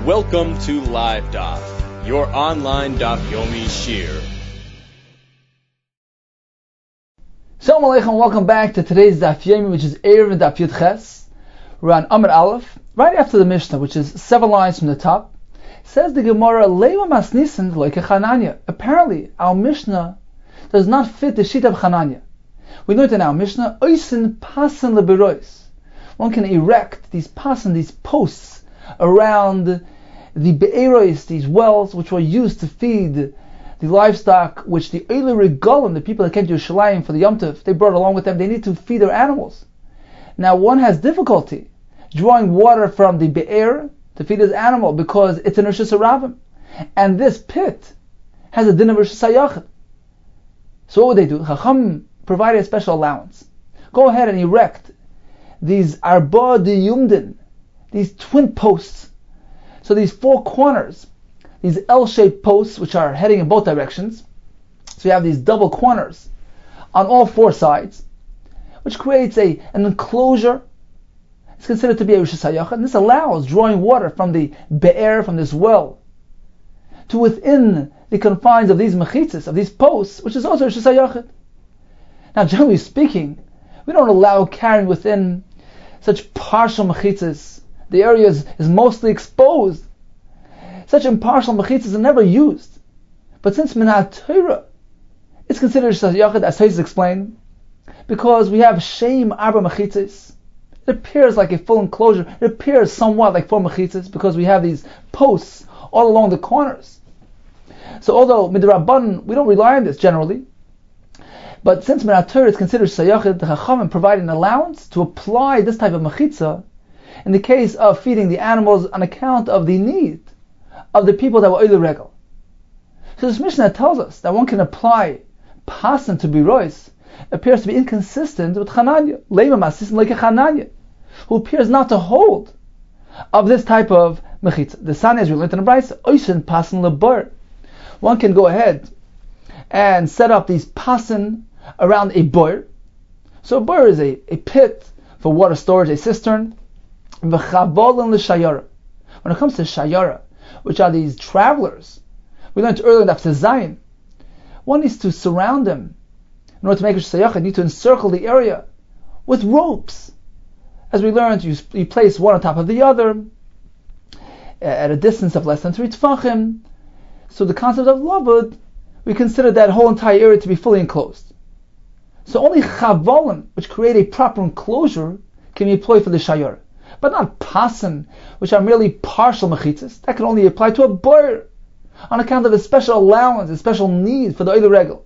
Welcome to Live Daf, your online Daf Yomi Shir. Shalom Aleichem, welcome back to today's Daf Yomi, which is Erev and Daf Yud Ches. We're on Amud Aleph, right after the Mishnah, which is 7 lines from the top. Says the Gemara, Leima Masnisin like Chananya. Apparently, our Mishnah does not fit the sheet of Chananya. We learned in our Mishnah, Oisin Pasan Leberois. One can erect these pasan, these posts, around the be'eros, these wells which were used to feed the livestock, which the Eile Regalim, the people that came to Yerushalayim for the Yom Tov, they brought along with them. They need to feed their animals. Now one has difficulty drawing water from the be'er to feed his animal because it's an Rosh Hashanah, and this pit has a din of Rosh Hashanah. So what would they do? Chacham provided a special allowance. Go ahead and erect these arba de yumdin, these twin posts. So these four corners, these L-shaped posts which are heading in both directions. So you have these double corners on all four sides, which creates an enclosure. It's considered to be a Rosh Hashanah, and this allows drawing water from the be'er, from this well, to within the confines of these mechitzas, of these posts, which is also Rosh Hashanah. Now, generally speaking, we don't allow carrying within such partial mechitzas. The area is mostly exposed. Such impartial mechitzas are never used. But since Minat Torah, it's considered Shayachid, as Tais explained, because we have Shem Arba mechitzas. It appears like a full enclosure. It appears somewhat like four mechitzas because we have these posts all along the corners. So although Midrabban, we don't rely on this generally, but since Minat Torah is considered Shayachid, the Chachamim provide an allowance to apply this type of mechitza in the case of feeding the animals on account of the need of the people that were Eile Regel. So this Mishnah tells us that one can apply pasan to Birois appears to be inconsistent with Chananya, Leima Masnisin like a Chananya, who appears not to hold of this type of mechitza. The Sani, as we learned in the Brayso, Oishin Pasan Lebar. One can go ahead and set up these pasan around a bor. So a bor is a pit for water storage, a cistern. When it comes to shayara, which are these travelers, we learned earlier in Daf Zayin, one needs to surround them. In order to make a shayach, you need to encircle the area with ropes. As we learned, you place one on top of the other at a distance of less than 3 tefachim. So the concept of lavud, we consider that whole entire area to be fully enclosed. So only chavalim, which create a proper enclosure, can be employed for the shayara. But not pasan, which are merely partial mechitzas. That can only apply to a bor, on account of a special allowance, a special need for the Eile Regel.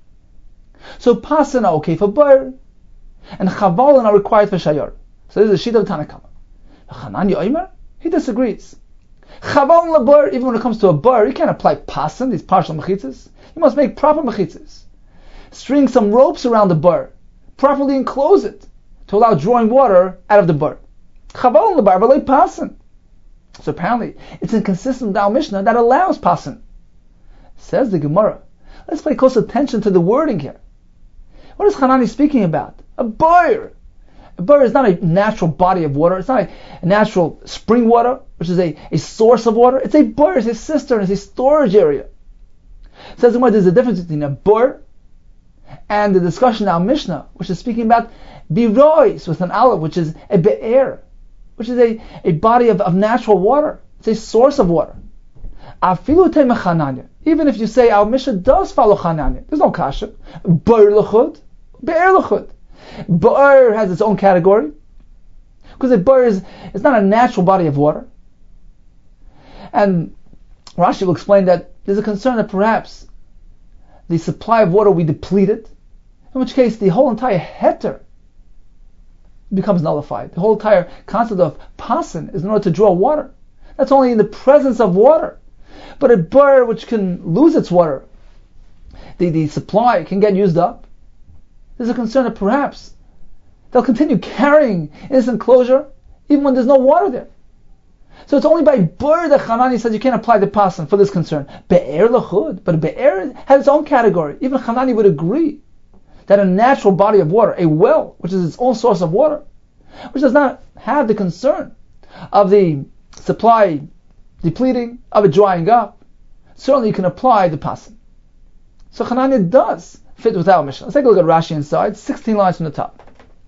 So pasan are okay for bor, and chavalim are required for shayar. So this is a sheet of Tanakama. Chananya Omer, he disagrees. Chavalim lebor, even when it comes to a bor, you can't apply pasan, these partial mechitzas. You must make proper mechitzas. String some ropes around the bor, properly enclose it, to allow drawing water out of the bor. Chavalim lebar v'lei pasan. So apparently, it's inconsistent with our Mishnah that allows pasan. Says the Gemara. Let's pay close attention to the wording here. What is Hanani speaking about? A bor. A bor is not a natural body of water. It's not a natural spring water, which is a source of water. It's a bor, it's a cistern, it's a storage area. Says the Gemara, there's a difference between a bor and the discussion in our Mishnah, which is speaking about birois with an aleph, which is a be'er, which is a body of natural water. It's a source of water. Even if you say our Mishnah does follow Chananya, there's no kasha. Bor l'chud, be'er l'chud. Bor has its own category, because a bor is not a natural body of water. And Rashi will explain that there's a concern that perhaps the supply of water will be depleted, in which case the whole entire heter becomes nullified. The whole entire concept of pasan is in order to draw water. That's only in the presence of water. But a bor which can lose its water, the supply can get used up. There's a concern that perhaps they'll continue carrying in this enclosure even when there's no water there. So it's only by bor that Hanani says you can't apply the pasan for this concern. Be'er l'chud, but be'er has its own category. Even Hanani would agree that a natural body of water, a well, which is its own source of water, which does not have the concern of the supply depleting, of it drying up, certainly you can apply the pasan. So Chananya does fit with our Mishnah. Let's take a look at Rashi inside, 16 lines from the top.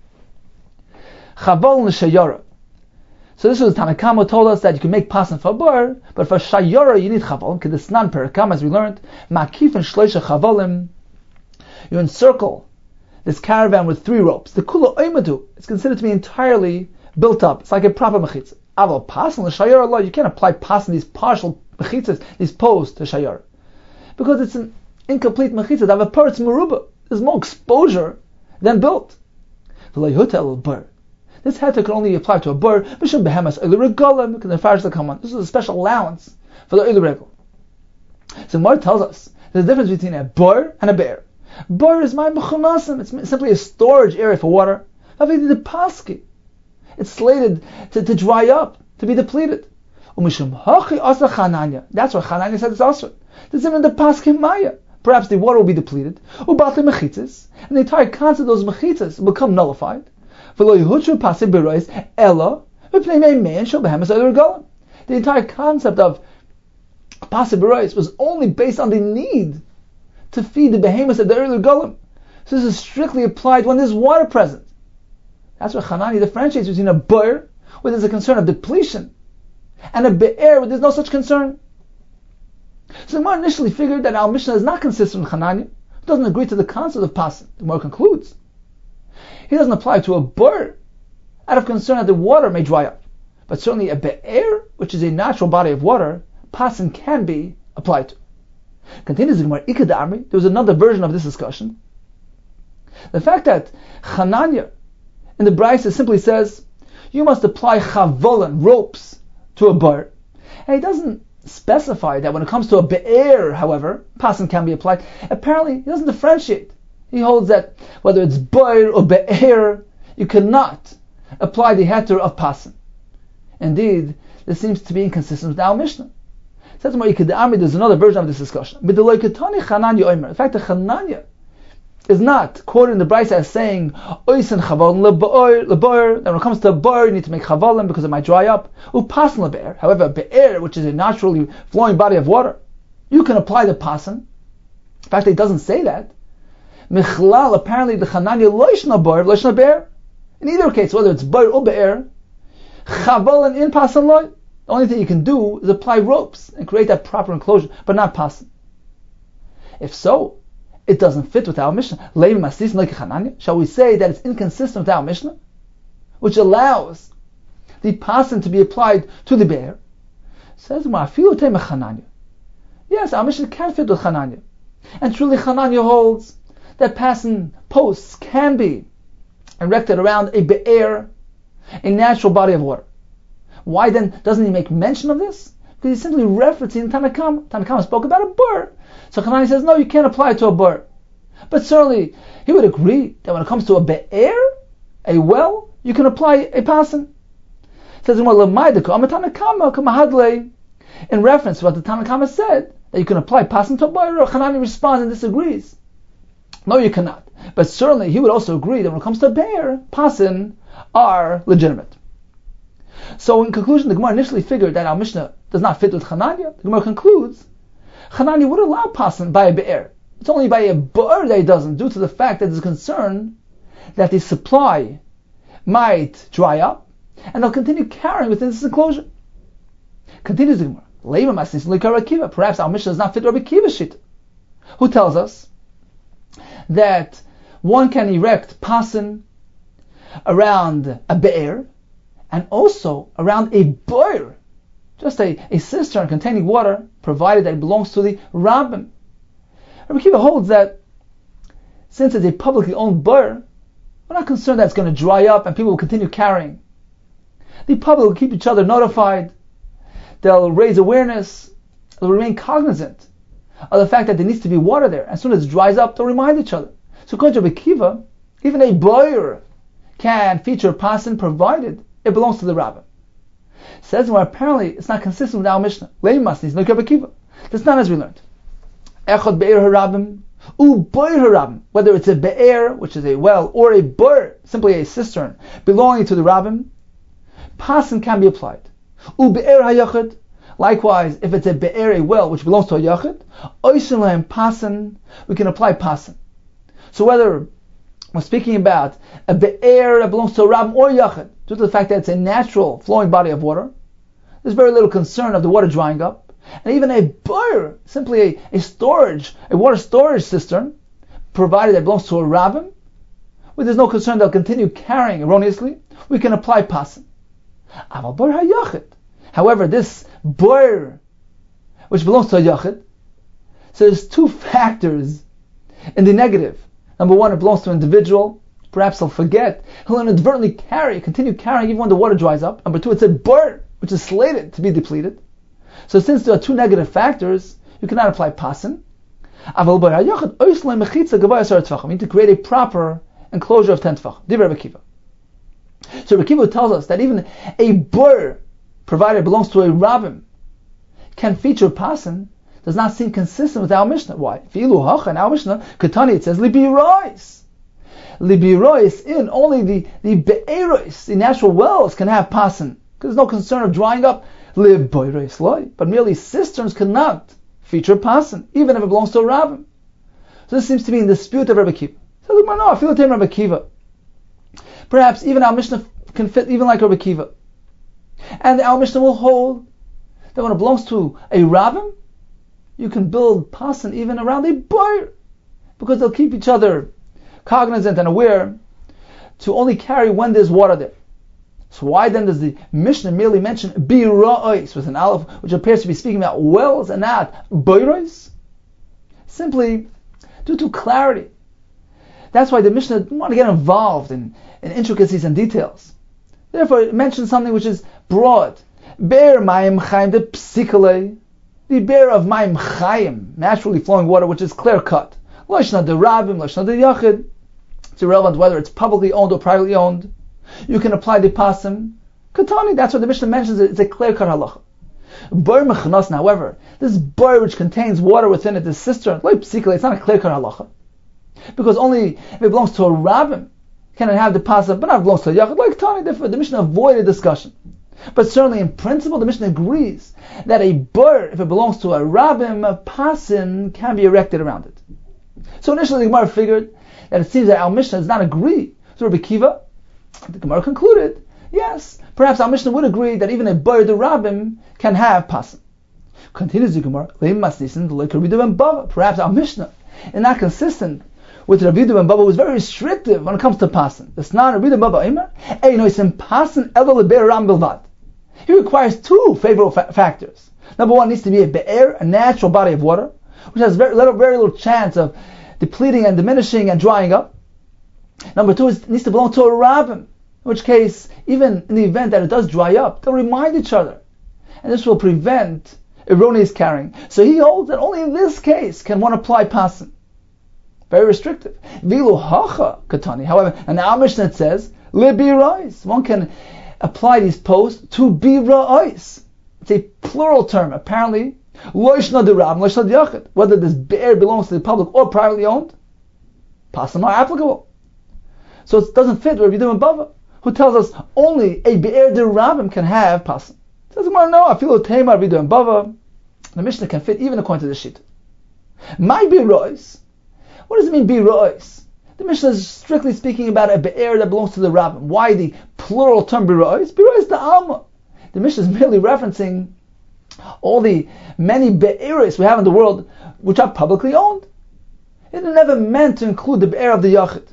Chavol l'shayara. So this was Tanakama told us that you can make pasan for a bar, but for shayara you need chavol. Kedesnan perakam, as we learned, makif and shloisha chavolim. You encircle this caravan with 3 ropes. The kula oimadu is considered to be entirely built up. It's like a proper mechitza. Aval pasan l'shayara Allah. You can't apply pasan, these partial mechitzas, these posts to shayara, because it's an incomplete mechitzah. They have a parts meruba. There's more exposure than built. This heter can only apply to a bur, because the Mepharshim come on. This is a special allowance for the oil regel. So Gemara tells us there's a difference between a bur and a be'er. Bur is my mechunasim. It's simply a storage area for water. It's slated to dry up, to be depleted. That's why Chananya said it's also. There's even the paskim maya. Perhaps the water will be depleted. And the entire concept of those mechitzas will become nullified. The entire concept of pasib berois was only based on the need to feed the behemoths at the earlier golem. So this is strictly applied when there's water present. That's why Chananya differentiates between a bur, where there's a concern of depletion, and a be'er, where there's no such concern. So the Gemara initially figured that our Mishnah is not consistent with Chananya. It doesn't agree to the concept of pasan. The Gemara concludes he doesn't apply to a bur out of concern that the water may dry up. But certainly a be'er, which is a natural body of water, pasan can be applied to. Continues the Gemara, Ikad Amri, there was another version of this discussion. The fact that Chananya in the Brisa simply says, you must apply chavolan, ropes, to a bur. And he doesn't specify that when it comes to a be'er, however, pasan can be applied. Apparently, he doesn't differentiate. He holds that whether it's bur or be'er, you cannot apply the heter of pasan. Indeed, this seems to be inconsistent with our Mishnah. Says there's another version of this discussion. The fact that Chananya is not quoted in the Brisa as saying oisen chavolin le'bor, that when it comes to a bor you need to make chavolim because it might dry up. Upasan le'be'er. However, be'er, which is a naturally flowing body of water, you can apply the pasan. In fact, it doesn't say that. Michlal, apparently the Chananya loishna bor, loishna be'er. In either case, whether it's bor or be'er, chavolim in pasan loy. The only thing you can do is apply ropes and create that proper enclosure, but not pasan. If so, it doesn't fit with our Mishnah. Shall we say that it's inconsistent with our Mishnah, which allows the pasan to be applied to the bear? Says yes, our Mishnah can fit with Chananya, and truly Chananya holds that pasan posts can be erected around a be'er, a natural body of water. Why then doesn't he make mention of this? Because he's simply referencing Tanakam. Tanakam spoke about a bur. So Chananya says, no, you can't apply it to a bur. But certainly, he would agree that when it comes to a be'er, a well, you can apply a pasan. It says, in reference to what the Tanakama said, that you can apply pasan to a bur, Chananya responds and disagrees. No, you cannot. But certainly, he would also agree that when it comes to a be'er, pasan are legitimate. So in conclusion, the Gemara initially figured that our Mishnah does not fit with Chananya. The Gemara concludes, Chananya would allow pasan by a be'er. It's only by a bur that it doesn't, due to the fact that there's concern that the supply might dry up, and they'll continue carrying within this enclosure. Continues the Gemara, perhaps our Mishnah does not fit Rabbi Kiva's shita, who tells us that one can erect pasan around a be'er, and also around a bur, just a cistern containing water, provided that it belongs to the rabbin. Rabbi Kiva holds that since it's a publicly owned bur, we're not concerned that it's going to dry up and people will continue carrying. The public will keep each other notified. They'll raise awareness. They'll remain cognizant of the fact that there needs to be water there. As soon as it dries up, they'll remind each other. So according to Rabbi Kiva, even a bur can feature pasan provided it belongs to the rabbin. Says well, apparently it's not consistent with our Mishnah. That's not as we learned. Echad be'er harabim, be'er harabim. Whether it's a be'er, which is a well, or a bur, simply a cistern belonging to the rabbin, pasan can be applied. Be'er hayachad, Likewise, if it's a be'er, a well, which belongs to a yachid, oisin lahem pasan, we can apply pasan. So whether we're speaking about a be'er that belongs to a rabbin or yachid, due to the fact that it's a natural flowing body of water, there's very little concern of the water drying up. And even a boir, simply a water storage cistern, provided that it belongs to a rabbin, where there's no concern they'll continue carrying erroneously, we can apply pasan. Aval boir hayachid. However, this boir, which belongs to a yachid, so there's two factors in the negative. Number one, it belongs to an individual. Perhaps he'll forget. He'll inadvertently continue carrying even when the water dries up. Number two, it's a boir, which is slated to be depleted. So since there are two negative factors, you cannot apply pasan. You need to create a proper enclosure of 10 tefach. Divrei Rebbe Akiva. So Rebbe Akiva tells us that even a boir, provided it belongs to a rabbin, can feature pasan, does not seem consistent with our Mishnah. Why? In our Mishnah, Ketani, it says, Libi Rois. Libi Rois, in only the be'eros, the natural wells, can have pasan, because there's no concern of drying up. But merely cisterns cannot feature pasan, even if it belongs to a rabbin. So this seems to be in dispute of Rebbe Akiva. So no, I feel it in Rebbe Akiva. Perhaps even our Mishnah can fit even like Rebbe Akiva. And our Mishnah will hold that when it belongs to a rabbin, you can build pasan even around a boir, because they'll keep each other cognizant and aware to only carry when there's water there. So why then does the Mishnah merely mention bira'os with an aleph, which appears to be speaking about wells and not boiros? Simply due to clarity. That's why the Mishnah didn't want to get involved in intricacies and details. Therefore, it mentions something which is broad. Be'er mayim chayim de psikale, the be'er of mayim chayim, naturally flowing water, which is clear cut. Loshna de rabbim, loshna de yachid. It's irrelevant whether it's publicly owned or privately owned. You can apply the pasim. Katani, that's what the Mishnah mentions. It's a clear-cut halacha. Boir mechnas, however, this boir which contains water within it, this cistern, it's not a clear-cut halacha. Because only if it belongs to a rabbin can it have the pasim, but not if it belongs to a yachid. Like Tani, therefore the Mishnah avoided discussion. But certainly in principle, the Mishnah agrees that a boir, if it belongs to a rabbin, a pasim can be erected around it. So initially the Gemara figured that it seems that our Mishnah does not agree. So Rebbe Akiva, the Gemara concluded, yes, perhaps our Mishnah would agree that even a boir de rabbim can have pasim. Continues the Gemara, perhaps our Mishnah is not consistent with Rabbi Yehuda ben Baba, who is very restrictive when it comes to pasim. It's not Rabbi Yehuda ben Baba Eimer. He requires two favorable factors. Number one, needs to be a be'er, a natural body of water, which has very little chance of depleting and diminishing and drying up. Number two, it needs to belong to a rabbin, in which case, even in the event that it does dry up, they'll remind each other. And this will prevent erroneous carrying. So he holds that only in this case can one apply pasim. Very restrictive. Vilu hacha katani. However, and our Mishnah says, libirais. One can apply these posts to birais. It's a plural term. Apparently, loishna de rabbin, loishna de yachid. Whether this be'er belongs to the public or privately owned, pasim are applicable. So it doesn't fit with Rabbi Yehuda ben Bava, who tells us only a be'er de rabbim can have pasim. Says no, I feel tema Rabbi Yehuda ben Bava. The Mishnah can fit even according to the sheet. My birais. What does it mean birais? The Mishnah is strictly speaking about a be'er that belongs to the rabbin. Why the plural term birais? Birais de alma. The Mishnah is merely referencing all the many be'eris we have in the world which are publicly owned. It never meant to include the be'er of the yachid.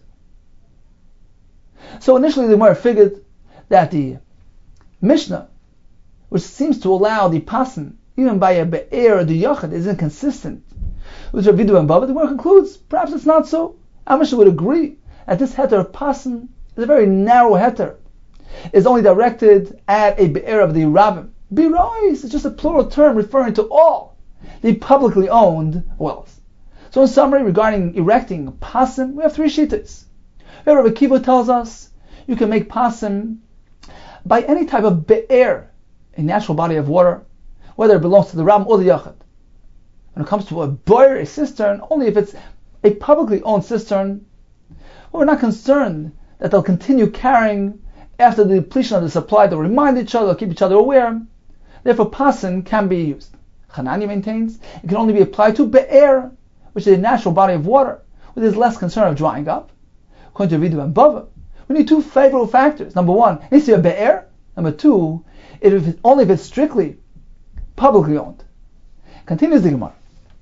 So initially the Gemara figured that the Mishnah, which seems to allow the pasim even by a be'er or the yachid, is inconsistent with Rabbi Yehuda ben Bava. The Gemara concludes perhaps it's not so. Our Mishnah would agree that this heter of pasim is a very narrow heter. It's only directed at a be'er of the rabbin. Birais is just a plural term referring to all the publicly owned wells. So in summary, regarding erecting pasim, we have three shittas. Rabbi Akiva tells us you can make pasim by any type of be'er, a natural body of water, whether it belongs to the rabbin or the yachid. When it comes to a boir, a cistern, only if it's a publicly owned cistern, well, we're not concerned that they'll continue carrying after the depletion of the supply. They'll remind each other, they'll keep each other aware. Therefore, pasin can be used. Hanani maintains it can only be applied to be'er, which is a natural body of water, where there's less concern of drying up. According to Vidu and Bava, we need two favorable factors. Number one, it needs to be a be'er. Number two, only if it's strictly publicly owned. Continues the Gemara.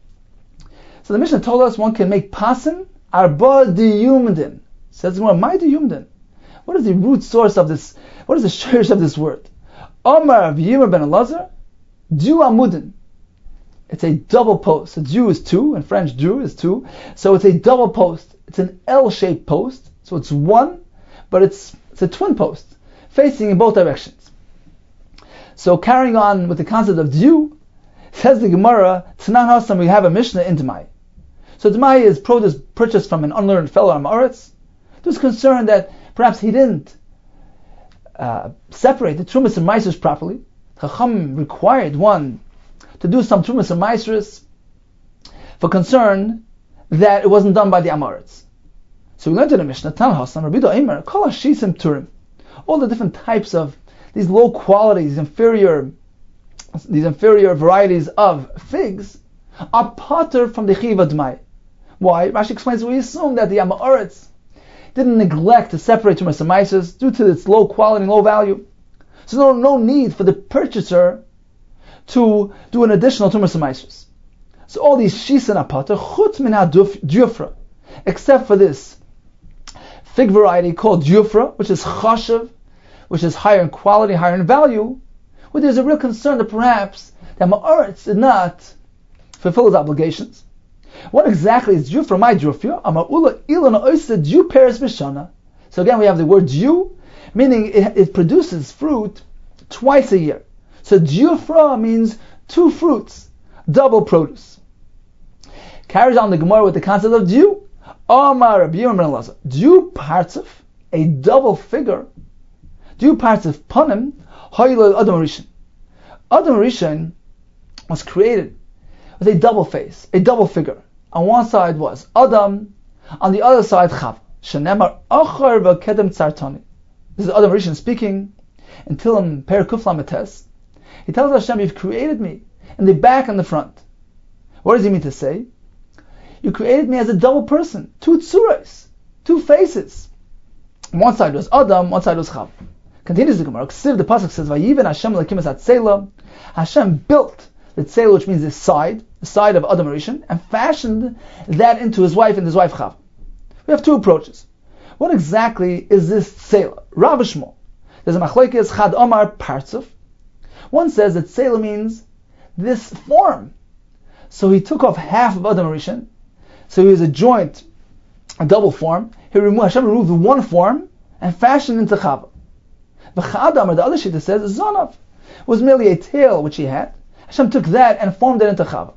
So the Mishnah told us one can make pasin arba diyumdin. Says the Gemara, my diyumdin. What is the root source of this? What is the shirish of this word? Omar v'yimar ben Elazar, du amudin. It's a double post. A Jew is two, in French Jew is two. So it's a double post. It's an L-shaped post. So it's one, but it's a twin post, facing in both directions. So carrying on with the concept of Jew, says the Gemara, Tanan Hasam, we have a Mishnah in Demai. So Demai is produce purchased from an unlearned fellow on Ma'aretz. There's concern that perhaps he didn't separate the Trumas and Maisers properly. Chacham required one to do some Trumas and Maisers for concern that it wasn't done by the Amoritz. So we learned in the Mishnah, Tan Hasam, Rabbi Doimer, Kol Hashisim Turim. All the different types of these low qualities, these inferior varieties of figs are pater from the Chiv Admai. Why? Rashi explains, we assume that the Amoritz didn't neglect to separate Trumas and Maisers due to its low quality and low value. So no need for the purchaser to do an additional Trumas and Maisers. So all these Shis and Apater, Chutz min ha-Jufra, except for this fig variety called Jufra, which is Chashav, which is higher in quality, higher in value, where there's a real concern that perhaps that Ma'aretz did not fulfill his obligations. What exactly is Jufra? My Jufra? Ama'ula ilana oisa Jew peres b'shana. So again we have the word Jew, meaning it produces fruit twice a year. So Jufra means two fruits, double produce. Carries on the Gemara with the concept of Jew. Omar Rabbi Yirmiyah ben Elazar. Jew partzif, a double figure. Jew partzif panim, hoylel Adam Rishon. Adam Rishon was created with a double face, a double figure. On one side was Adam, on the other side Chav. Shenemar achar v'kedem tzartani. This is Adam Rishon speaking in Tilim Per Kuf Lametes. He tells Hashem, you've created me in the back and the front. What does he mean to say? You created me as a double person, two tzuras, two faces. One side was Adam, one side was Chav. Continues the Gemara. The pasuk says, "Vayiven Hashem lakim esat tzela." Hashem built the tzela, which means the side of Adam Rishon, and fashioned that into his wife and his wife Chav. We have two approaches. What exactly is this tzela? Rav Shmuel. There's a machlokes Chad Omar Partzuf. One says that tzela means this form. So he took off half of Adam Rishon. So he was a double form. Hashem removed one form and fashioned into Chava. The Chadam, or the other shita says, Zonav was merely a tail which he had. Hashem took that and formed it into Chava.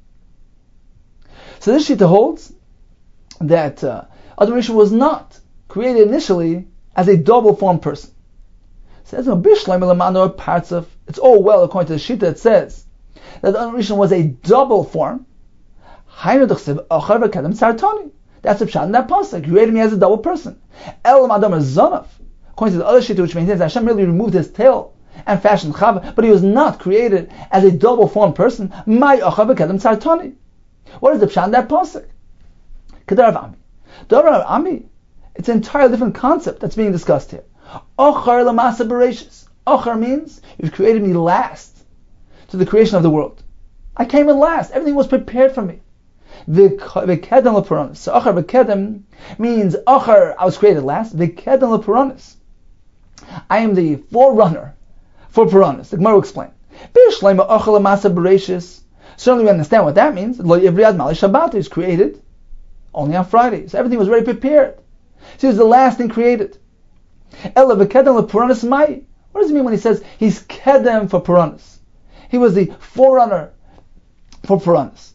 So this shita holds that Adam Rishon was not created initially as a double form person. It says, it's all well according to the shita. It says that Adam Rishon was a double form. That's the pshat in that pasuk. Created me as a double person. Elam Adam is Zonav. According to the other shita, which maintains that Hashem really removed his tail and fashioned Chava, but he was not created as a double formed person. My Achav Kedem Tzartani. What is the pshat in that pasuk? Kedar Ami. Kedar Ami. It's an entirely different concept that's being discussed here. Ochar Lamasa Bereshis. Ochar means you've created me last to the creation of the world. I came in last. Everything was prepared for me. V'kedem l'puranis. So achar v'kedem means achar, I was created last. V'kedem l'puranis. I am the forerunner for puranis. The Gemara will explain. B'shleima achar l'masa bereshis. Certainly we understand what that means. Lo yivriad mali Shabbat is created only on Fridays. Everything was already prepared. So he was the last thing created. Ela v'kedem l'puranis mai. What does it mean when he says he's kedem for puranis? He was the forerunner for puranis.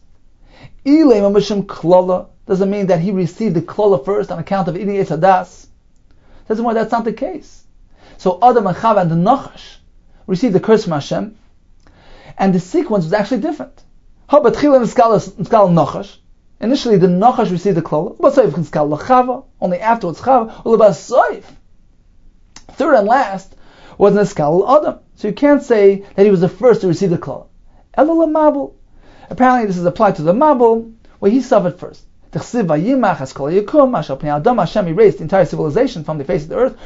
Doesn't mean that he received the klola first on account of eating Eitz Hadas. That's why that's not the case. So Adam and Chava and the Nachash received the curse from Hashem, and the sequence was actually different. Initially the Nachash received the klola, only afterwards Chava. Third and last wasn't a Skal Adam. So you can't say that he was the first to receive the Klal. Elul Mabul. Apparently this is applied to the Mabul, where he suffered first. Hashem erased the entire civilization from the face of the earth.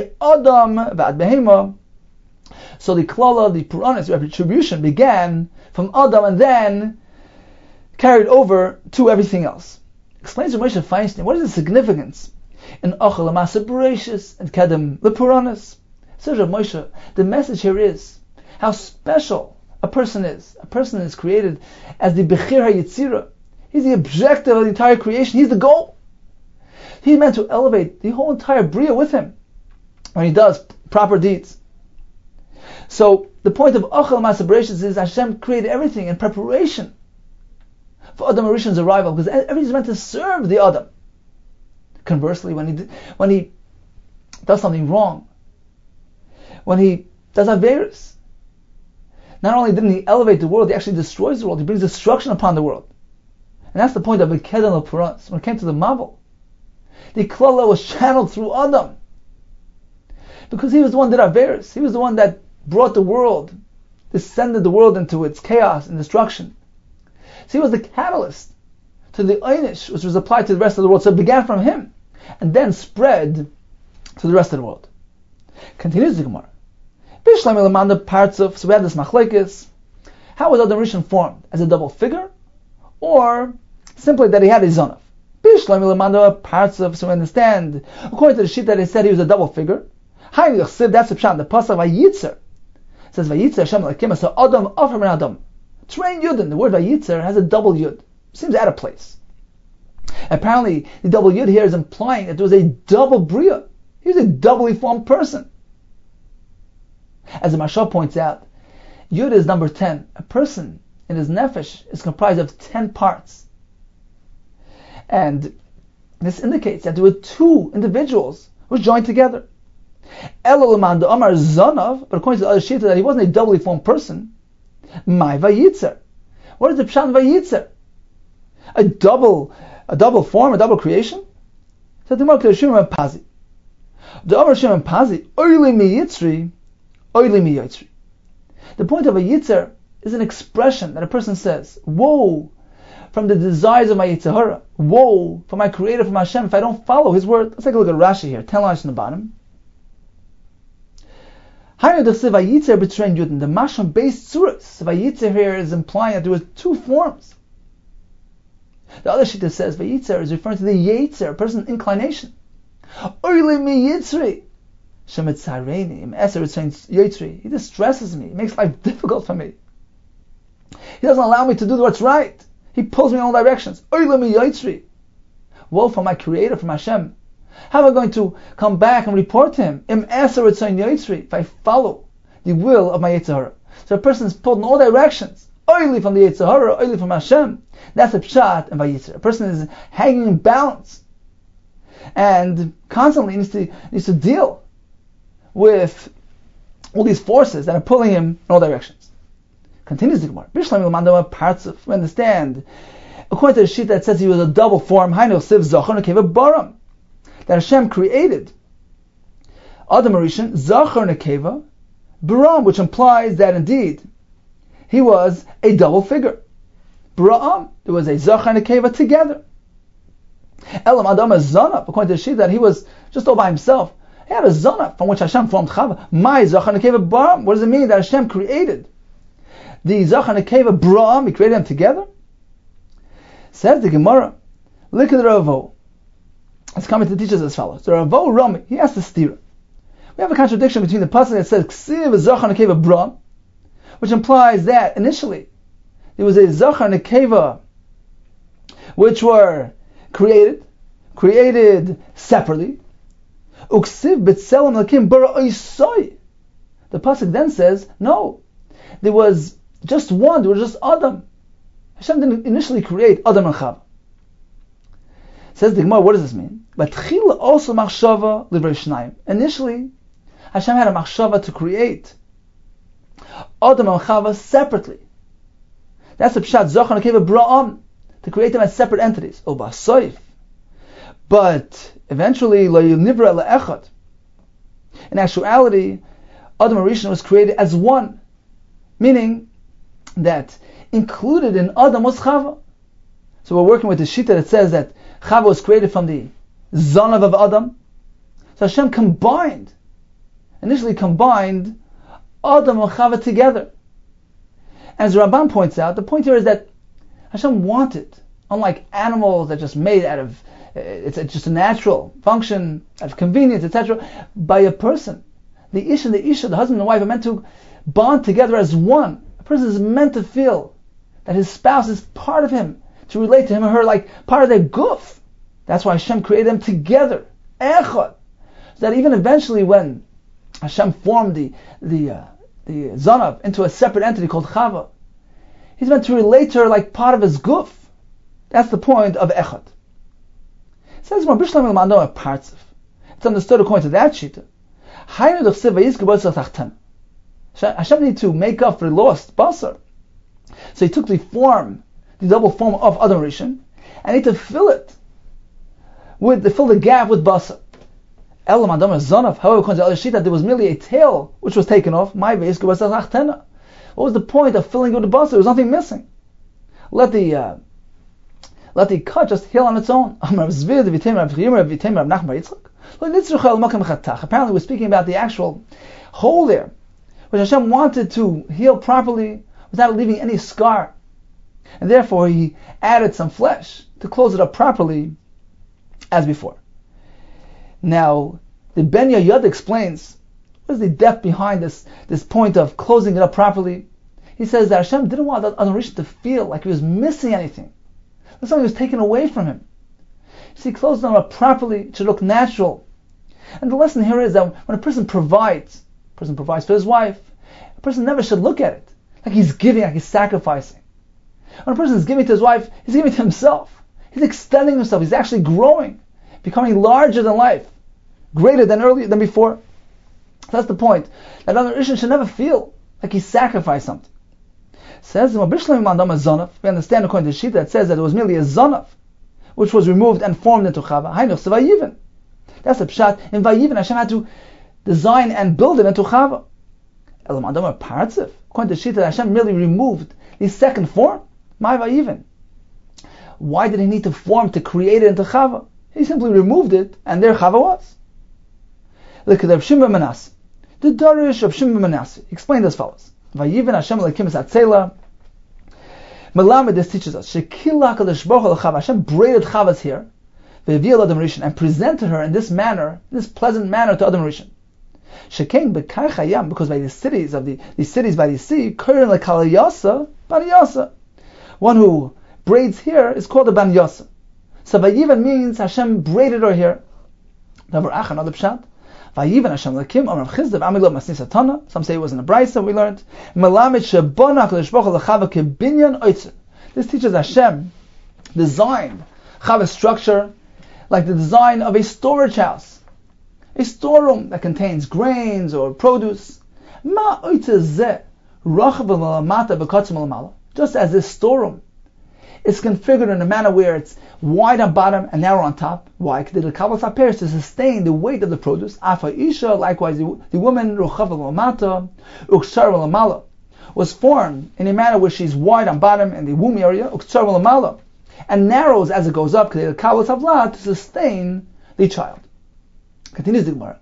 So the klala, the Puranas, the retribution began from Adam and then carried over to everything else. Explains Moshe Feinstein, what is the significance in Achal Masa Bereshis and Kedem the Puranas? Says Rav Moshe, the message here is how special a person is. A person is created as the Bechir HaYetzirah. He's the objective of the entire creation. He's the goal. He's meant to elevate the whole entire Bria with him when he does proper deeds. So the point of Achal Masa Bereshis is Hashem created everything in preparation for Adam Arishan's arrival, because everything is meant to serve the Adam. Conversely, when he does something wrong, when he does Averis, not only didn't he elevate the world, he actually destroys the world. He brings destruction upon the world. And that's the point of Kedem al-Puranas. When it came to the Mabul, the Klala was channeled through Adam, because he was the one that did Averis. He was the one that brought the world, descended the world into its chaos and destruction. So he was the catalyst to the Einish, which was applied to the rest of the world. So it began from him, and then spread to the rest of the world. Continues the Gemara. So we have this machlekes. How was Adam Rishon formed? As a double figure? Or simply that he had a zonav? So we understand, according to the sheet that it said he was a double figure. That's the pshat. The pasuk Vayitzer. It says Vayitzer Hashem Elokim, so Adam offer min Adam. Train Yudin. The word Vayitzer has a double Yud. Seems out of place. Apparently, the double Yud here is implying that there was a double Bria. He was a doubly formed person. As the Mashal points out, Yud is number 10. A person in his nefesh is comprised of 10 parts. And this indicates that there were two individuals who joined together. Elul the Amar Zanav, but according to the other Shita, that he wasn't a doubly formed person. My Vayitzer. What is the Pshat Vayitzer? A double form, a double creation? So the Gemara Shimon Pazi. The Amar Shimon Pazi, Oili mi Yitzri, Oili mi Yitzri. The point of a Yitzer is an expression that a person says, woe from the desires of my Yitzhahara, woe from my Creator, from Hashem, if I don't follow His word. Let's take a look at Rashi here, 10 lines from the bottom. The Masham based surahs. Vayitzer here is implying that there were two forms. The other shita says Vayitzer is referring to the Yetzer, a person's inclination. Oili mi Yitzri. He distresses me. He makes life difficult for me. He doesn't allow me to do what's right. He pulls me in all directions. Oili mi Yitzri. Woe from my Creator, from Hashem. How am I going to come back and report to Him? If I follow the will of my Yitzhahara. So a person is pulled in all directions. Oily from the Yitzhahara, oily from Hashem. That's a pshat and Vayitzer. A person is hanging in balance and constantly needs to deal with all these forces that are pulling him in all directions. Continues the Gemara. We understand, according to the sheet that says he was a double form, that Hashem created Adam Arishan, Zachar Nekeva, Baram, which implies that indeed he was a double figure. Baram, there was a Zachar Nekeva together. Elam Adam a Zanab, according to the sheet that he was just all by himself. He had a Zanab from which Hashem formed Chava. My Zachar Nekeva Baram. What does it mean that Hashem created the Zachar Nekeva Baram? He created them together. Says the Gemara, look at the Ravo. It's coming to teach us as follows. So Ravo Rami, he has to steer. We have a contradiction between the pasuk that says Ksiv Zachar Nekeva Bra, which implies that initially there was a Zachar Nekeva which were created separately. Uksiv B'Tselem Lakim Bara Oisoi. The pasuk then says, no, there was just one, there was just Adam. Hashem didn't initially create Adam and Chava. Says the Gemara, what does this mean? Also machshava livrei shnayim. Initially, Hashem had a machshava to create Adam and Chava separately. That's the pshat Zachar Nekeva Bra'am, to create them as separate entities. Obasoif. But eventually, lo nivra le'echad. In actuality, Adam Rishon was created as one, meaning that included in Adam was Chava. So we're working with the Shita that says that Chava was created from the Zonav of Adam. So Hashem initially combined Adam and Chava together. As Ramban points out, the point here is that Hashem wanted, unlike animals that just made out of, it's just a natural function of convenience, etc., by a person. The Ish and the Isha, the husband and wife, are meant to bond together as one. A person is meant to feel that his spouse is part of him, to relate to him or her like part of their guf. That's why Hashem created them together, echad. So that even eventually when Hashem formed the Zanav into a separate entity called Chava, he's meant to relate to her like part of his guf. That's the point of echad. It says more Bishlam al-Ma'ano parts of. It's understood according to that shita. Hashem needed to make up for the lost basar. So he took the double form of Adam Rishon, and he had to fill the gap with basar. Elam Adam Zonav, however, according to the other shita, there was merely a tail which was taken off. What was the point of filling it with the basar? There was nothing missing. Let the cut just heal on its own. Apparently we're speaking about the actual hole there, which Hashem wanted to heal properly without leaving any scar. And therefore he added some flesh to close it up properly as before. Now, the Ben Yayad explains what is the depth behind this point of closing it up properly. He says that Hashem didn't want Adam Rishon to feel like he was missing anything, that something was taken away from him. So he closed it up properly, it should look natural. And the lesson here is that when a person provides for his wife, a person never should look at it like he's giving, like he's sacrificing. When a person is giving to his wife, he's giving to himself. He's extending himself. He's actually growing, becoming larger than life, greater than before. So that's the point. That Adam Rishon should never feel like he sacrificed something. Says we understand according to the Shita that says that it was merely a Zonav, which was removed and formed into Chava. That's the pshat. In Vayiven, Hashem had to design and build it into Chava. According to the Shita, Hashem merely removed the second form. My Vayiven. Why did he need to form to create it into Chava? He simply removed it, and there Chava was. Look at Rav Shimon ben Manasseh. The Darish of Shimon ben Manasseh explained as follows: Vayiven Hashem Elokim es Atzela. Melamed, this teaches us Shekila Kadosh Baruch Hu l'Chava. Hashem braided Chava's hair, ve'viel Adam Rishon, and presented her in this manner, this pleasant manner to Adam Rishon. Shekein b'kar chayam, because by the cities by the sea, Keren lekal yasa, ban yasa. One who braids hair is called a ban yasa. So Vayiven means Hashem braided her hair. Another pshat. Vayiven Hashem Lakim Amram Chizdav Amilot Masnis Atana. Some say it was in the Brisa we learned. Melamed Shebona Kadosh Baruch Hu l'Chava Kebinyan Oitzer. This teaches Hashem designed Chava's structure like the design of a storage house, a storeroom that contains grains or produce. Ma Oitzer Zeh Rachav L'Lamata V'Katzim L'Mala. Just as this storeroom is configured in a manner where it's wide on bottom and narrow on top. Why? Because the Kabbalah appears to sustain the weight of the produce. Afa Isha, likewise, the woman was formed in a manner where she's wide on bottom in the womb area, and narrows as it goes up to sustain the child. Continues the Gemara.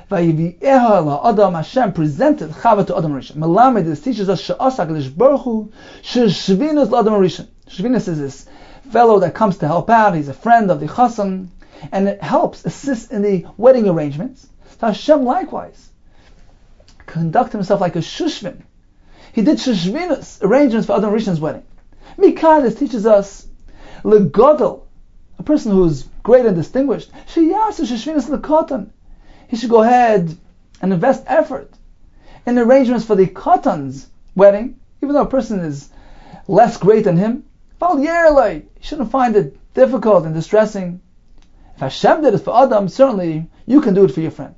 Hashem presented Chava to Adam Rishon. Melamed, this teaches us She'asa Kadosh Baruch Hu Sheshvinus l'Adam Rishon. Shvinus is this fellow that comes to help out. He's a friend of the chassan, and it helps, assists in the wedding arrangements. So Hashem likewise conducted himself like a shushvin. He did shushvinus, arrangements for Adam Rishon's wedding. Mikan, this teaches us legodel, a person who's great and distinguished. Sheyasu shushvinus lekotan. He should go ahead and invest effort in arrangements for the katan's wedding, even though a person is less great than him. You shouldn't find it difficult and distressing. If Hashem did it for Adam, certainly you can do it for your friend.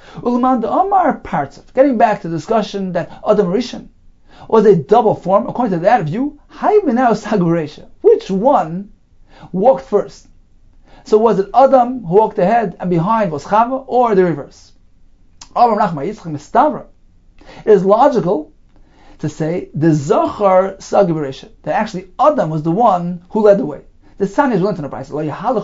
Getting back to the discussion that Adam Rishon was a double form, according to that view, which one walked first? So was it Adam who walked ahead and behind was Chava, or the reverse? It is logical to say the Zachar Sagibaresha, that actually Adam was the one who led the way. The Tanya is learned in the Brisa.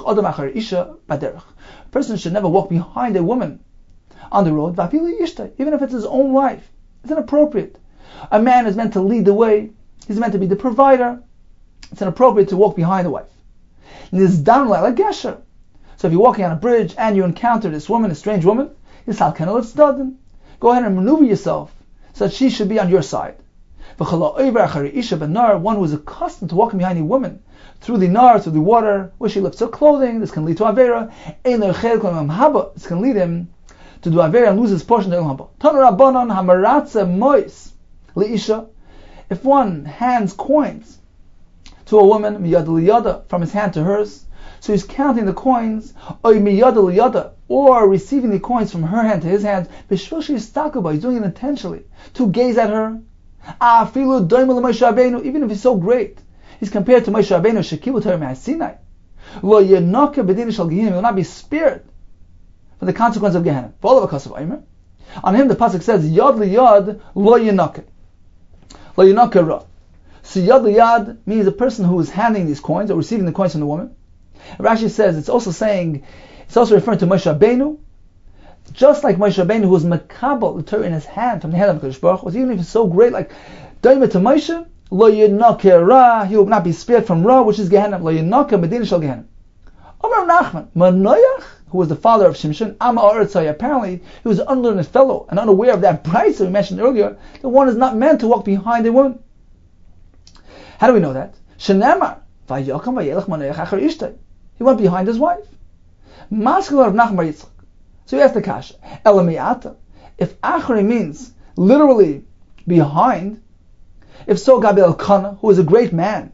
A person should never walk behind a woman on the road, even if it's his own wife. It's inappropriate. A man is meant to lead the way. He's meant to be the provider. It's inappropriate to walk behind a wife. So if you're walking on a bridge and you encounter this woman, a strange woman, go ahead and maneuver yourself so that she should be on your side. One who is accustomed to walking behind a woman through the nar, through the water, where she lifts her clothing, this can lead to Avera. This can lead him to do Avera and lose his portion of Ilhamba. If one hands coins to a woman, from his hand to hers, so he's counting the coins, or receiving the coins from her hand to his hand, he's doing it intentionally, to gaze at her. Even if he's so great, he's compared to Moshe Rabbeinu, Shekibu Torah Sinai. He will not be spared from the consequence of Gehenna. On him the pasuk says, Yad liyad lo yenake. Lo yenake ra. So Yad liyad means a person who is handing these coins or receiving the coins from the woman. Rashi says it's also referring to Moshe Rabbeinu, just like Moshe Rabbeinu, who was makabel the Torah in his hand from the hand of Hakadosh Baruch Hu, even if he's so great, like Daima to Moshe, lo yenake ra, he will not be spared from ra, which is Gehenna. Lo yenake medina shel Gehenna. Amar Nachman, Manoach, who was the father of Shimshon, apparently he was an unlearned fellow and unaware of that price that we mentioned earlier, that one is not meant to walk behind a woman. How do we know that? Shenemar, he went behind his wife. So he asked the kasha, if achri means literally behind, if so, Gabi Elkanah, who is a great man,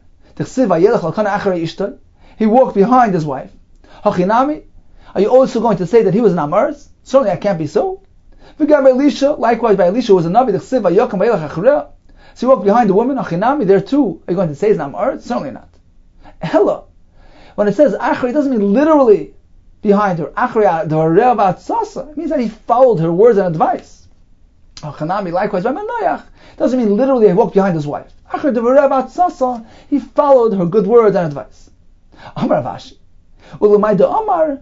he walked behind his wife. Hachinami, are you also going to say that he was an Amaris? Certainly that can't be so. Likewise by Elisha, who was a Navi, so he walked behind the woman. Hachinami, there too, are you going to say he's an Amaris? Certainly not. Ella, when it says Achri, it doesn't mean literally behind her. Achri, the Re'avat Sasa, it means that he followed her words and advice. Hachinami, likewise by Manoach, doesn't mean literally he walked behind his wife. Achri, the Re'avat Sasa, he followed her good words and advice. Amar Vashi. According to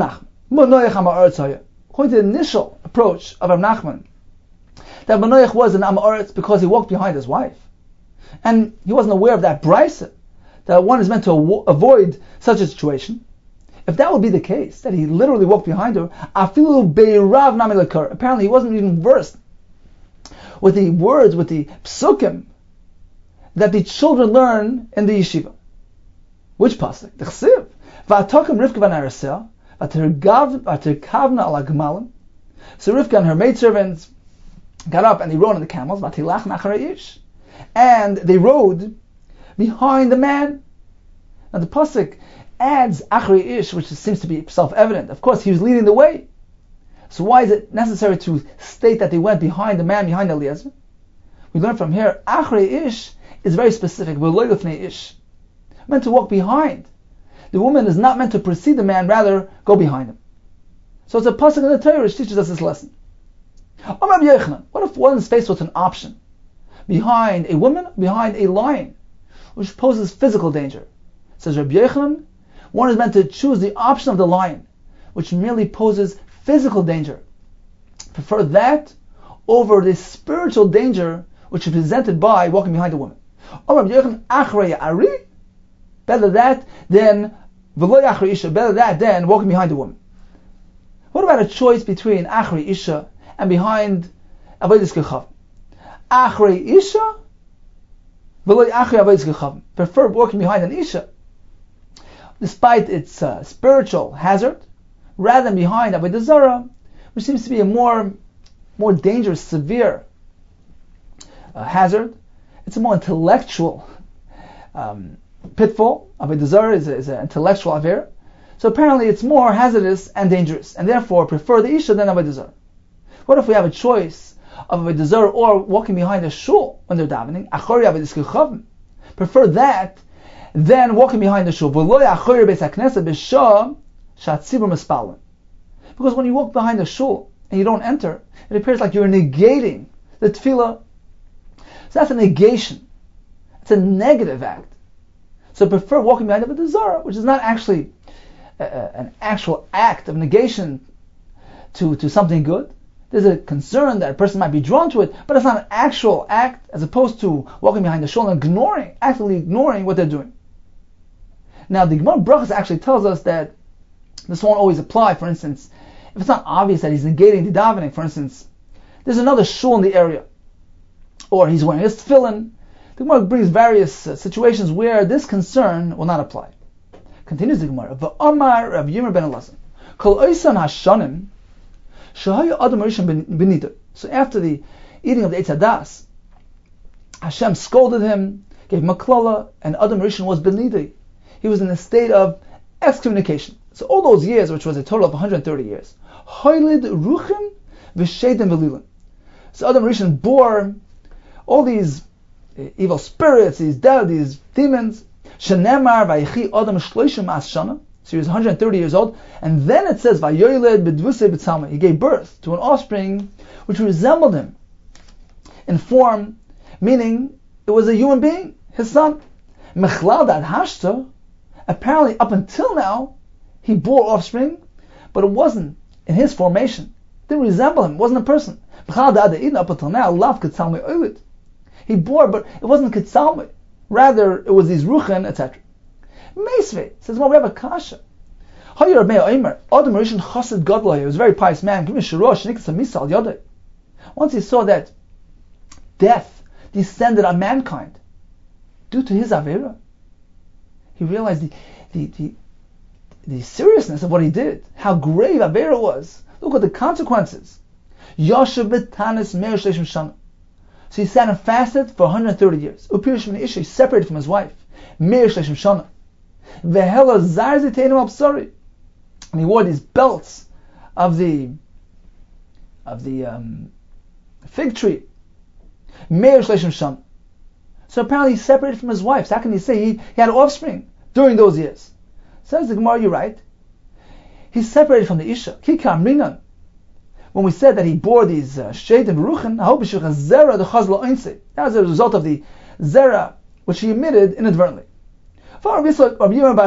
the initial approach of Rav Nachman, that Manoach was an Am Haaretz because he walked behind his wife, and he wasn't aware of that brisa, that one is meant to avoid such a situation. If that would be the case, that he literally walked behind her, apparently he wasn't even versed with the words, with the psukim that the children learn in the yeshiva. Which pasuk? The Chsiv. V'atokim Rivka v'naraseh, v'terkavna ala gemalim. So Rivka and her maidservants got up and they rode on the camels, v'tilach nacharei ish, and they rode behind the man. Now the pasuk adds achrei ish, which seems to be self-evident. Of course, he was leading the way. So why is it necessary to state that they went behind the man, behind Eliezer? We learn from here, achrei ish is very specific. V'lo lefnei ish, meant to walk behind. The woman is not meant to precede the man, rather go behind him. So it's a pasuk in the Torah which teaches us this lesson. What if one is faced with an option? Behind a woman, behind a lion, which poses physical danger. It says Rabbi Yochanan, one is meant to choose the option of the lion, which merely poses physical danger. Prefer that over the spiritual danger which is presented by walking behind a woman. Better that than walking behind a woman. What about a choice between Achri Isha and behind Avodas Kechavim? Achri Isha, Achri Avodas Kechavim. Prefer walking behind an Isha, despite its spiritual hazard, rather than behind Avodah Zarah, which seems to be a more dangerous, severe hazard. It's a more intellectual pitfall. Avodah Zarah is an intellectual affair. So apparently it's more hazardous and dangerous, and therefore prefer the Isha than Avodah Zarah. What if we have a choice of Avodah Zarah or walking behind a shul when they're davening? Achori Avodas Kechavim. Prefer that than walking behind the shul. Because when you walk behind the shul and you don't enter, it appears like you're negating the tefillah. So that's a negation. It's a negative act. So prefer walking behind Avodah Zarah, which is not actually an actual act of negation to something good. There's a concern that a person might be drawn to it, but it's not an actual act, as opposed to walking behind the shul and actively ignoring what they're doing. Now, the Gemara Brachos actually tells us that this won't always apply. For instance, if it's not obvious that he's negating the davening, for instance, there's another shul in the area, or he's wearing his tefillin. The Gemara brings various situations where this concern will not apply. Continues the Gemara. V'amar Rav Yirmiyah ben Elazar, Kol oisan hashanim, shehaya adam rishon benida. So after the eating of the Eitz Hadas, Hashem scolded him, gave him a klala, and Adam Rishon was benida. He was in a state of excommunication. So all those years, which was a total of 130 years, hoylid ruchim v'sheidim v'lilim. So Adam Rishon bore all these evil spirits, these demons. Shenemar vayichi Adam shloishim as shana. So he was 130 years old, and then it says vayoyled b'dvusei b'tzalma. He gave birth to an offspring which resembled him in form, meaning it was a human being, his son. Mechlal dat hashta. Apparently, up until now, he bore offspring, but it wasn't in his formation. It didn't resemble him. It wasn't a person. Up until now, lav ketzalmi oilid. He bore, but it wasn't ketzalmi. Rather, it was these ruchen, etc. Meisvei says, well, we have a kasha. He was a very pious man. Once he saw that death descended on mankind due to his avera, he realized the seriousness of what he did, how grave avera was. Look at the consequences. Yoshev b'tanis me'er shleishim shana. So he sat and fasted for 130 years. Upirish min isha, he separated from his wife. Me'er shleishim shana. Vehela zar ziteinu absari. And he wore these belts of the fig tree. Me'er shleishim shana. So apparently he separated from his wife. So how can he say he had offspring during those years? Says the Gemara, you're right. He separated from the Isha. Kikar Minan. When we said that he bore these Sheid and Ruchen, Zera the Chazla Einse. That was a result of the Zera which he emitted inadvertently. So Rabbi Yirmiyah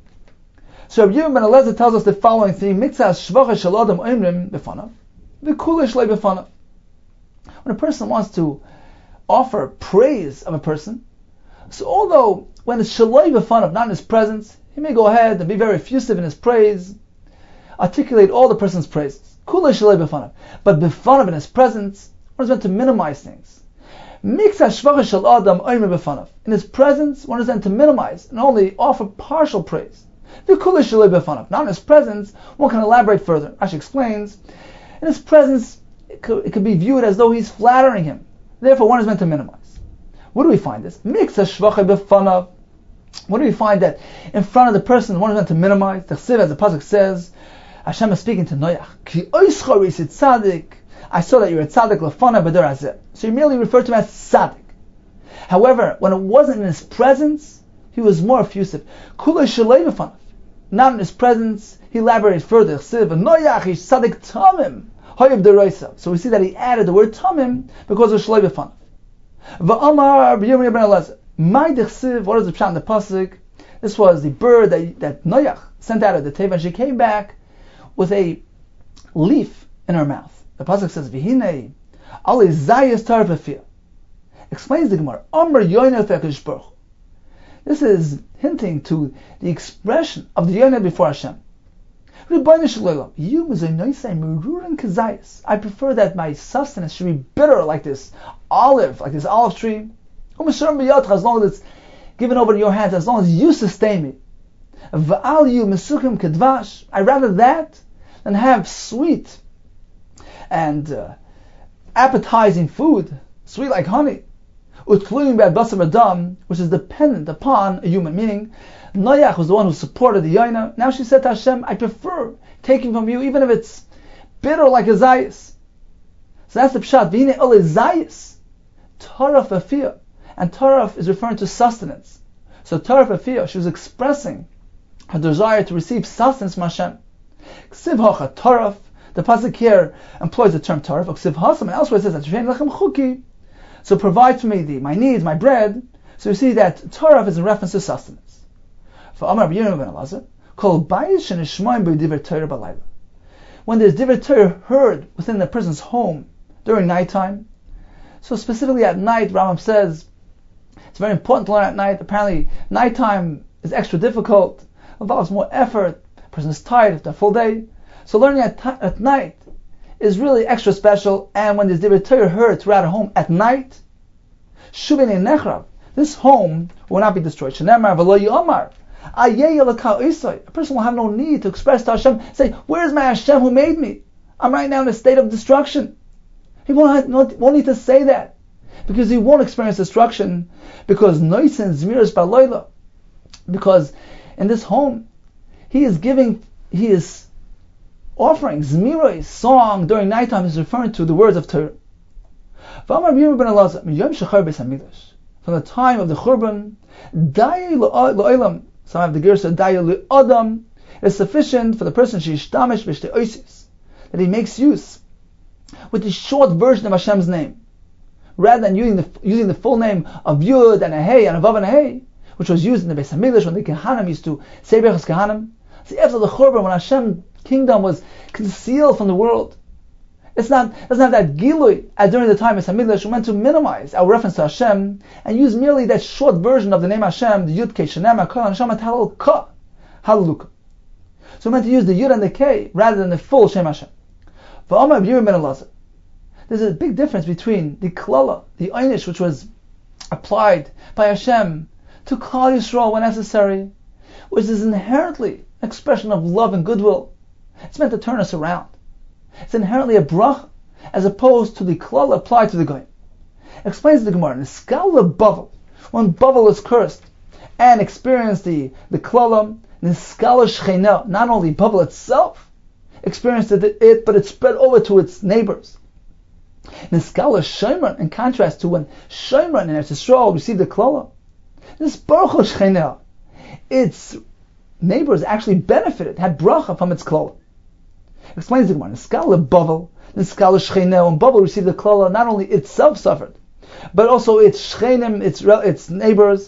ben Elazar tells us the following thing: Mitzvah Shvacha Shel Adam Oimrim Befanav, V'Kula Shlei Befanav. When a person wants to offer praise of a person, so although when it's Shaloi Befanav, not in his presence, he may go ahead and be very effusive in his praise, articulate all the person's praises. Kula Shaloi Befanav. But Befanav, in his presence, one is meant to minimize things. Mitzvah Shvacha Shel Adam Oimrim Befanav. In his presence, one is meant to minimize and only offer partial praise. V'Kula Shaloi Befanav. Not in his presence, one can elaborate further. Rashi explains, in his presence, it could be viewed as though he's flattering him. Therefore, one is meant to minimize. Where do we find this? Mitzvah Shvacha Befanav. What do we find that in front of the person, one is meant to minimize? The Chsiv, as the pasuk says, Hashem is speaking to Noach. Ki oischa risit tzaddik. I saw that you're a tzaddik lefana b'dor hazeh. So he merely referred to him as tzaddik. However, when it wasn't in his presence, he was more effusive. Kula shalei b'fanav. Not in his presence, he elaborated further. Chsiv Noach ish tzaddik tamim hayib deroisa. So we see that he added the word tamim because of shalei b'fanav. V'amar b'Yirmiyah ben Elazar. My dechsiv, what is the pshat in the pasuk? This was the bird that Noach sent out of the teva, and she came back with a leaf in her mouth. The pasuk says, "V'hinei ali zayis tar b'fiyah." Explains the Gemara, "Amar yoyneh f'akadosh baruch hu." This is hinting to the expression of the yoyneh before Hashem. Rebbeinu shel you mizoynosei merurin kazayis. I prefer that my sustenance should be bitter like this olive tree. As long as it's given over to your hands, as long as you sustain me. I'd rather that than have sweet and appetizing food, sweet like honey, which is dependent upon a human. Meaning, Noach was the one who supported the Yaina. Now she said to Hashem, I prefer taking from you, even if it's bitter like a zayis. So that's the pshat. V'hinei ole zayis, taraf afiyah. And taraf is referring to sustenance. So taraf afiyah, she was expressing her desire to receive sustenance from Hashem. Ksiv hacha taraf, The pasuk here employs the term tarif. Uksiv hasam, and elsewhere it says that shein lechem chuki. So provide for me my needs, my bread. So you see that tarif is a reference to sustenance. For Amar Rabbi Yirmiyah ben Elazar, kol bayis shenishmaim b'divrei Torah b'layla. When there's divrei Torah heard within the person's home during nighttime, so specifically at night, Rambam says it's very important to learn at night. Apparently, nighttime is extra difficult, involves more effort. The person is tired after a full day, so learning at night is really extra special. And when there's divrei Torah heard throughout a home at night, shuvin nechrav, this home will not be destroyed. Shenemar v'lo yomar. A person will have no need to express to Hashem, say, where's my Hashem who made me? I'm right now in a state of destruction. He won't need to say that, because he won't experience destruction, because noisin zmiras baloila, because in this home, he is offering zmiras, song during nighttime, is referring to the words of Torah. From the time of the Churban, some have the Gersa Dayal Adam. It is sufficient for the person Shishtamish B'Shtei Oisis that he makes use with the short version of Hashem's name, rather than using the full name of Yud and a Hey and a Vav and a Hey, which was used in the Beis Hamikdash when the Kehanim used to say Berachos Kehanim. See, after the Churban, when Hashem's kingdom was concealed from the world, doesn't have that Gilui as during the time of Hamikdash. We meant to minimize our reference to Hashem and use merely that short version of the name Hashem, the Yud Kei Shenema Kol Hashem Halal Ka Halaluka. So we meant to use the Yud and the Kei rather than the full Shem Hashem. For Amar Yirmiyah ben Elazar, there's a big difference between the Klala, the Einish, which was applied by Hashem to Klal Yisrael when necessary, which is inherently an expression of love and goodwill. It's meant to turn us around. It's inherently a brach, as opposed to the klala applied to the goyim. Explains the Gemara, Niskala Bavel, when Bavel is cursed and experienced the klala, Niskala Shechina, not only Bavel itself experienced it, but it spread over to its neighbors. Niskala Shemran, in contrast to when Shemran and Eretz Yisrael received the klala, this Baruch Shechina, its neighbors actually benefited, had bracha from its klala. Explains the Gemara, Niskala Bavel, Niskala Shechina, when Bavel received the klala, not only itself suffered, but also its Shechinim, its neighbors.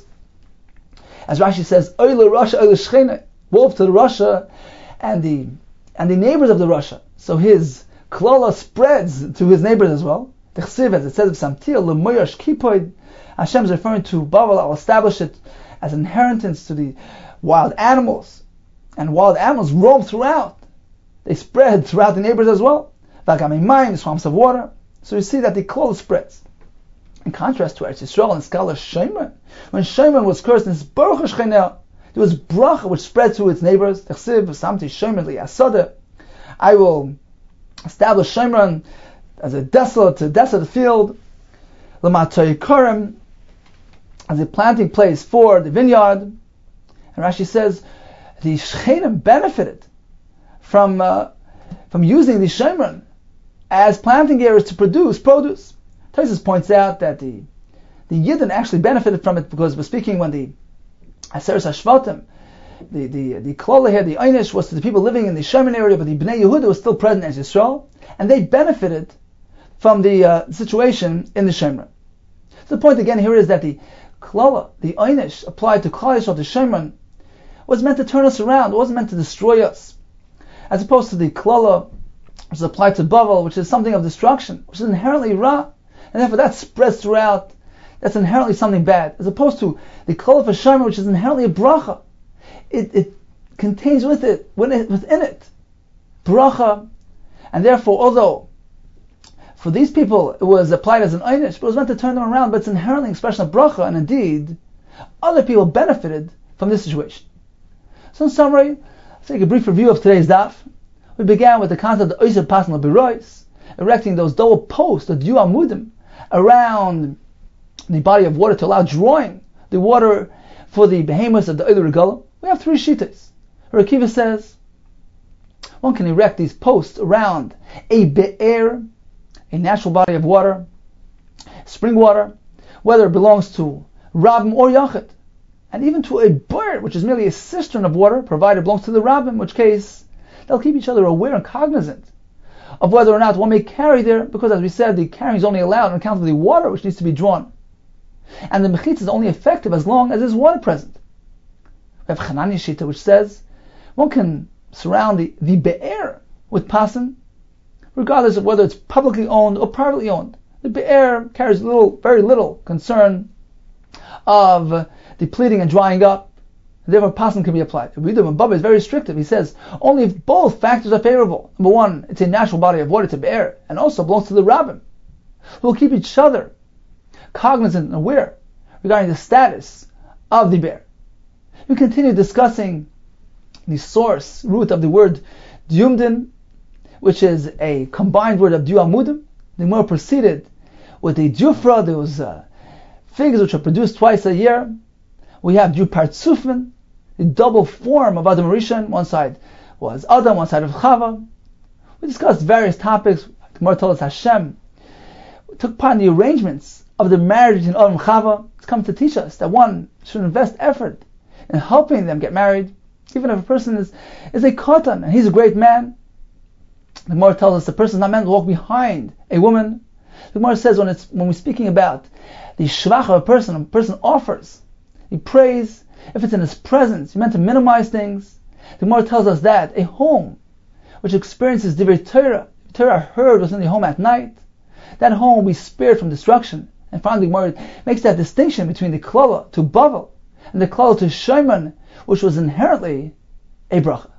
As Rashi says, Oile Rasha, Oile Shechina, wolf to the Rasha, and the neighbors of the Rasha. So his klala spreads to his neighbors as well. The Chsiv, as it says of Samtir, L'moyash Kipoid, Hashem is referring to Bavel. I'll establish it as inheritance to the wild animals, and wild animals roam throughout. They spread throughout the neighbors as well. Vagamayim, swamps of water. So you see that the klala spreads. In contrast to Eretz Yisrael and Skala Shemran, when Shemran was cursed in Baruch Shechina, there was bracha which spread to its neighbors. I will establish Shemran as a desolate field, as a planting place for the vineyard. And Rashi says the Shechinim benefited from using the Shemran as planting areas to produce produce. Tosfos points out that the Yidden actually benefited from it, because we're speaking when the Aseres HaShvatim, the Klala here, the Einish, was to the people living in the Shemran area, but the Bnei Yehuda was still present as Yisrael, and they benefited from the situation in the Shemran. So the point again here is that the Klala, the Einish, applied to Klal Yisrael, the Shemran, was meant to turn us around. It wasn't meant to destroy us. As opposed to the Klala, which is applied to Bavel, which is something of destruction, which is inherently Ra, and therefore that spreads throughout. That's inherently something bad. As opposed to the Klala for Shemran, which is inherently a bracha. It contains within it bracha, and therefore, although for these people it was applied as an einish, but it was meant to turn them around, but it's inherently an expression of bracha, and indeed, other people benefited from this situation. So in summary, let's take a brief review of today's daf. We began with the concept of Oiseh Pasan L'Birois, erecting those double posts, the Diu Amudim, around the body of water to allow drawing the water for the behemoths of the Oile Regalim. We have three shittas. Rav Akiva says one can erect these posts around a be'er, a natural body of water, spring water, whether it belongs to Rabbim or Yachid, and even to a bird, which is merely a cistern of water, provided it belongs to the Rabbim, in which case they'll keep each other aware and cognizant of whether or not one may carry there, because as we said, the carrying is only allowed on account of the water which needs to be drawn. And the mechitza is only effective as long as there's water present. We have Chananya Shita, which says one can surround the be'er with pasan, regardless of whether it's publicly owned or privately owned. The be'er carries very little concern of depleting and drying up, and therefore pasan can be applied. Ridum Baba is very restrictive. He says only if both factors are favorable. Number one, it's a natural body of water, it's a be'er, and also belongs to the rabbin, who will keep each other cognizant and aware regarding the status of the be'er. We continue discussing the source, root of the word diumdin, which is a combined word of duamudim. The Gemara proceeded with the jufra, those figs which are produced twice a year. We have dupartzufin, the double form of Adam Rishon. One side was Adam, one side of Chava. We discussed various topics. The Gemara told us Hashem took part in the arrangements of the marriage between Adam and Chava. It's come to teach us that one should invest effort in helping them get married, even if a person is a katan and he's a great man. The Gemara tells us the person is not meant to walk behind a woman. The Gemara says when we're speaking about the shvach of a person offers, he prays, if it's in his presence, you're meant to minimize things. The Gemara tells us that a home which experiences divrei Torah heard within the home at night, that home will be spared from destruction. And finally, the Gemara makes that distinction between the klala to Bavel and the klala to Shaiman, which was inherently a bracha.